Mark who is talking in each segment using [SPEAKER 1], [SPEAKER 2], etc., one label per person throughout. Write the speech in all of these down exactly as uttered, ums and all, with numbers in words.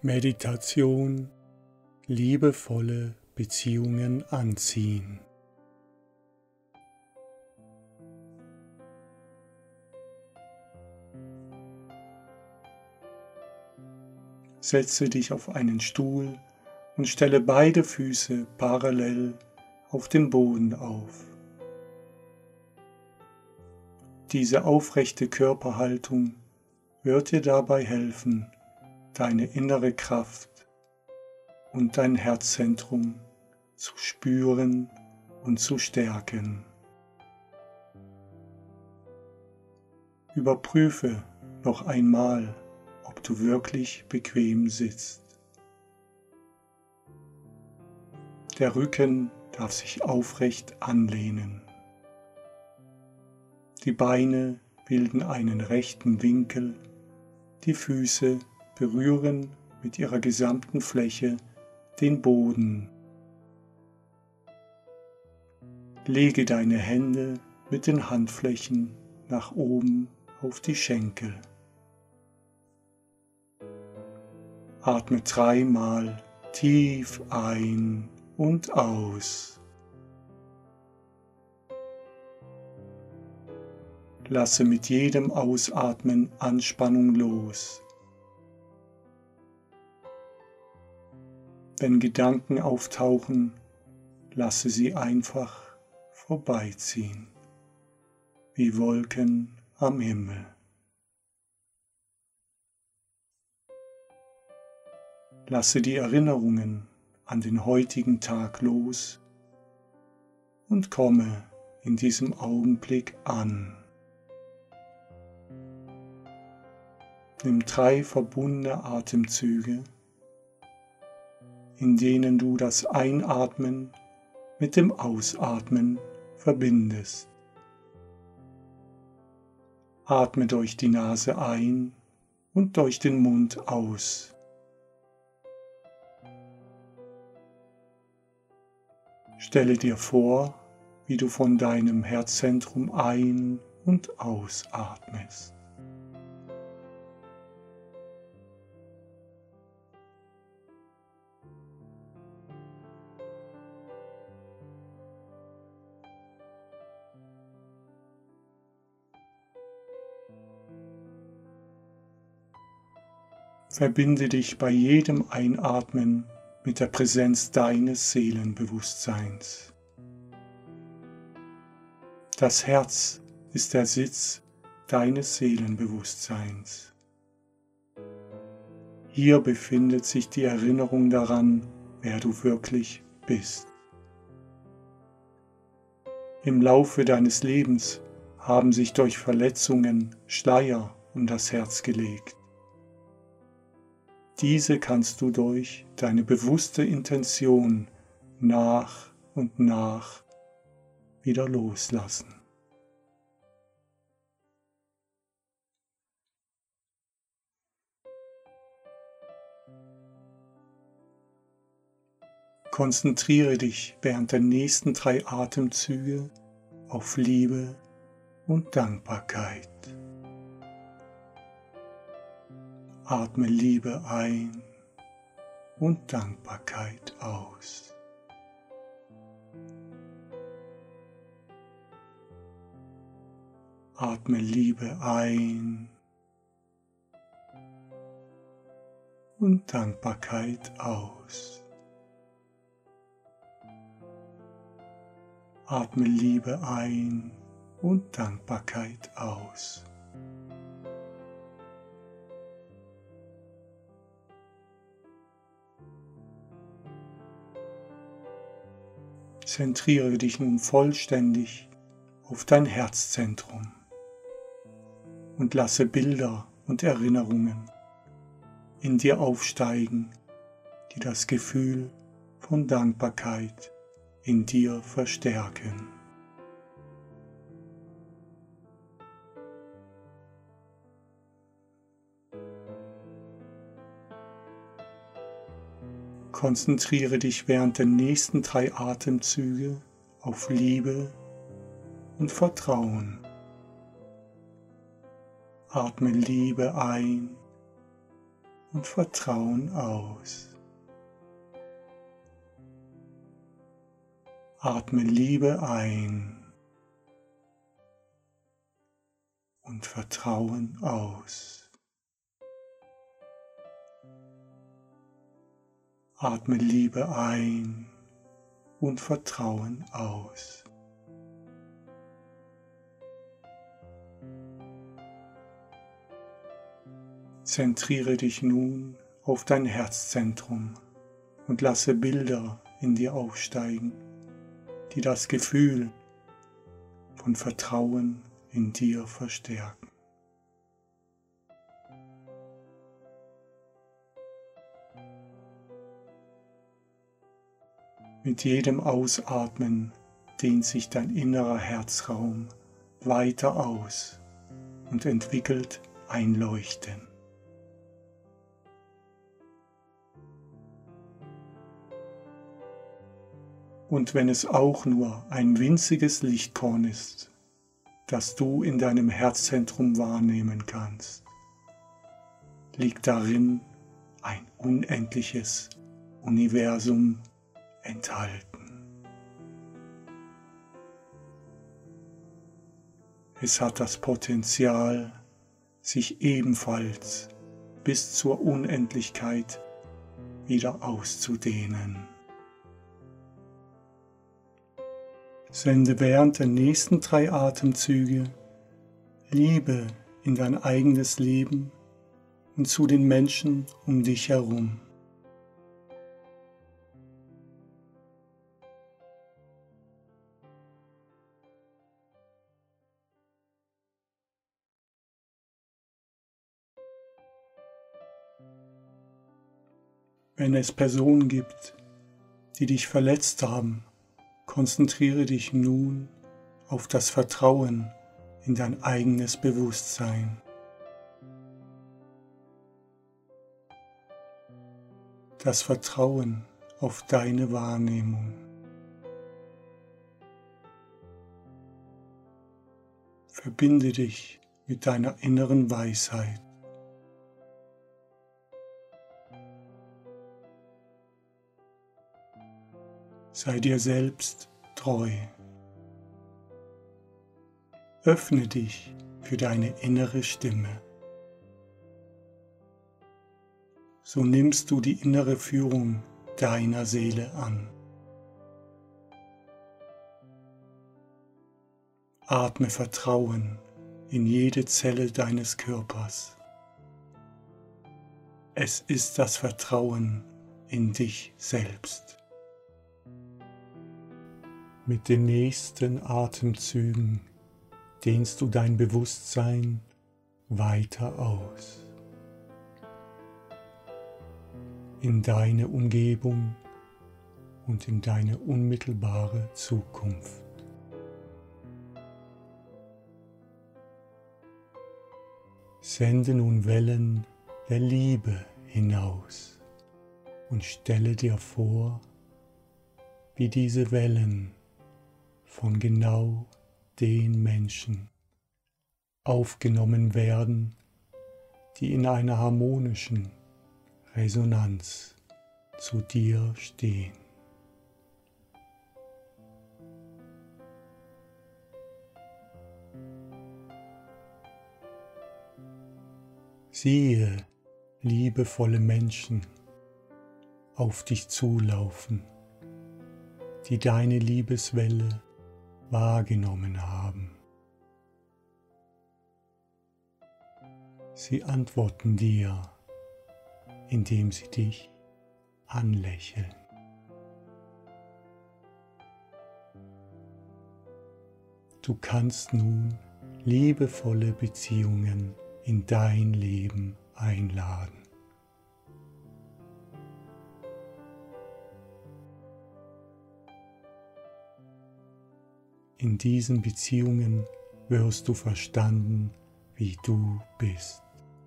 [SPEAKER 1] Meditation, liebevolle Beziehungen anziehen. Setze dich auf einen Stuhl und stelle beide Füße parallel auf dem Boden auf. Diese aufrechte Körperhaltung wird dir dabei helfen, deine innere Kraft und dein Herzzentrum zu spüren und zu stärken. Überprüfe noch einmal, ob du wirklich bequem sitzt. Der Rücken darf sich aufrecht anlehnen. Die Beine bilden einen rechten Winkel, die Füße berühren mit ihrer gesamten Fläche den Boden. Lege deine Hände mit den Handflächen nach oben auf die Schenkel. Atme dreimal tief ein und aus. Lasse mit jedem Ausatmen Anspannung los. Wenn Gedanken auftauchen, lasse sie einfach vorbeiziehen, wie Wolken am Himmel. Lasse die Erinnerungen an den heutigen Tag los und komme in diesem Augenblick an. Nimm drei verbundene Atemzüge, in denen du das Einatmen mit dem Ausatmen verbindest. Atme durch die Nase ein und durch den Mund aus. Stelle dir vor, wie du von deinem Herzzentrum ein- und ausatmest. Verbinde dich bei jedem Einatmen mit der Präsenz deines Seelenbewusstseins. Das Herz ist der Sitz deines Seelenbewusstseins. Hier befindet sich die Erinnerung daran, wer du wirklich bist. Im Laufe deines Lebens haben sich durch Verletzungen Schleier um das Herz gelegt. Diese kannst du durch deine bewusste Intention nach und nach wieder loslassen. Konzentriere dich während der nächsten drei Atemzüge auf Liebe und Dankbarkeit. Atme Liebe ein und Dankbarkeit aus. Atme Liebe ein und Dankbarkeit aus. Atme Liebe ein und Dankbarkeit aus. Zentriere dich nun vollständig auf dein Herzzentrum und lasse Bilder und Erinnerungen in dir aufsteigen, die das Gefühl von Dankbarkeit in dir verstärken. Konzentriere dich während der nächsten drei Atemzüge auf Liebe und Vertrauen. Atme Liebe ein und Vertrauen aus. Atme Liebe ein und Vertrauen aus. Atme Liebe ein und Vertrauen aus. Zentriere dich nun auf dein Herzzentrum und lasse Bilder in dir aufsteigen, die das Gefühl von Vertrauen in dir verstärken. Mit jedem Ausatmen dehnt sich dein innerer Herzraum weiter aus und entwickelt ein Leuchten. Und wenn es auch nur ein winziges Lichtkorn ist, das du in deinem Herzzentrum wahrnehmen kannst, liegt darin ein unendliches Universum enthalten. Es hat das Potenzial, sich ebenfalls bis zur Unendlichkeit wieder auszudehnen. Sende während der nächsten drei Atemzüge Liebe in dein eigenes Leben und zu den Menschen um dich herum. Wenn es Personen gibt, die dich verletzt haben, konzentriere dich nun auf das Vertrauen in dein eigenes Bewusstsein. Das Vertrauen auf deine Wahrnehmung. Verbinde dich mit deiner inneren Weisheit. Sei dir selbst treu. Öffne dich für deine innere Stimme. So nimmst du die innere Führung deiner Seele an. Atme Vertrauen in jede Zelle deines Körpers. Es ist das Vertrauen in dich selbst. Mit den nächsten Atemzügen dehnst du dein Bewusstsein weiter aus. In deine Umgebung und in deine unmittelbare Zukunft. Sende nun Wellen der Liebe hinaus und stelle dir vor, wie diese Wellen von genau den Menschen aufgenommen werden, die in einer harmonischen Resonanz zu dir stehen. Siehe liebevolle Menschen auf dich zulaufen, die deine Liebeswelle wahrgenommen haben. Sie antworten dir, indem sie dich anlächeln. Du kannst nun liebevolle Beziehungen in dein Leben einladen. In diesen Beziehungen wirst du verstanden, wie du bist.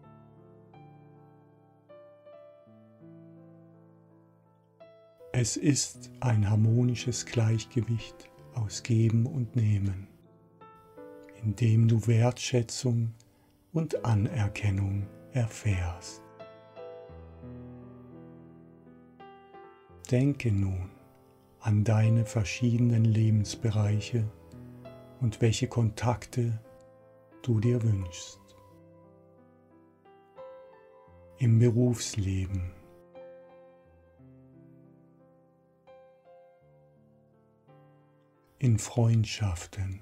[SPEAKER 1] Es ist ein harmonisches Gleichgewicht aus Geben und Nehmen, in dem du Wertschätzung und Anerkennung erfährst. Denke nun an deine verschiedenen Lebensbereiche und welche Kontakte du dir wünschst. Im Berufsleben, in Freundschaften,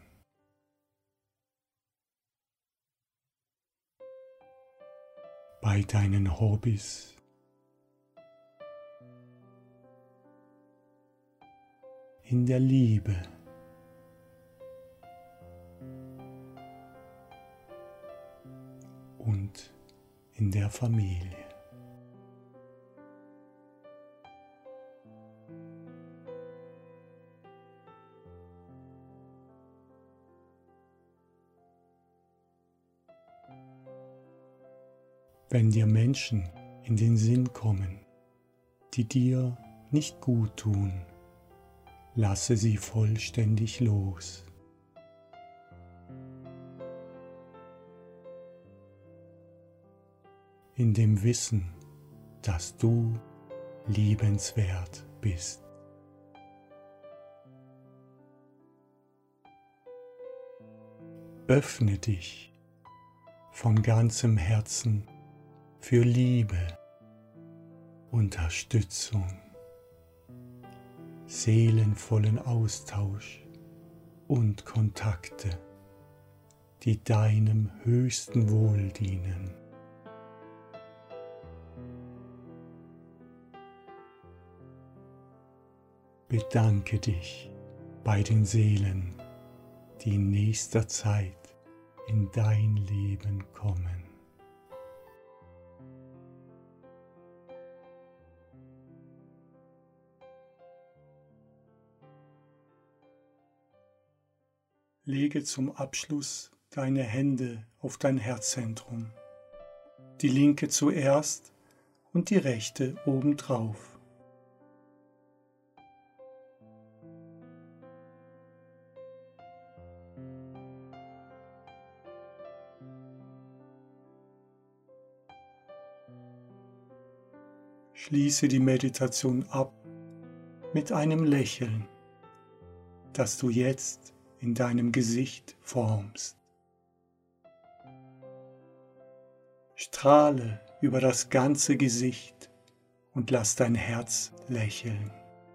[SPEAKER 1] bei deinen Hobbys, in der Liebe, und in der Familie. Wenn dir Menschen in den Sinn kommen, die dir nicht gut tun, lasse sie vollständig los. In dem Wissen, dass du liebenswert bist. Öffne dich von ganzem Herzen für Liebe, Unterstützung, seelenvollen Austausch und Kontakte, die deinem höchsten Wohl dienen. Bedanke dich bei den Seelen, die in nächster Zeit in dein Leben kommen. Lege zum Abschluss deine Hände auf dein Herzzentrum, die linke zuerst und die rechte obendrauf. Schließe die Meditation ab mit einem Lächeln, das du jetzt in deinem Gesicht formst. Strahle über das ganze Gesicht und lass dein Herz lächeln.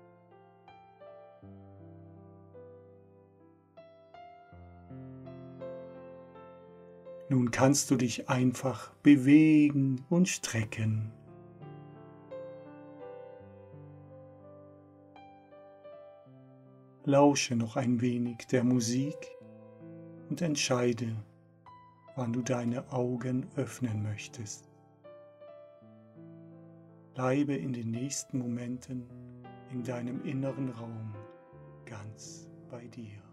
[SPEAKER 1] Nun kannst du dich einfach bewegen und strecken. Lausche noch ein wenig der Musik und entscheide, wann du deine Augen öffnen möchtest. Bleibe in den nächsten Momenten in deinem inneren Raum ganz bei dir.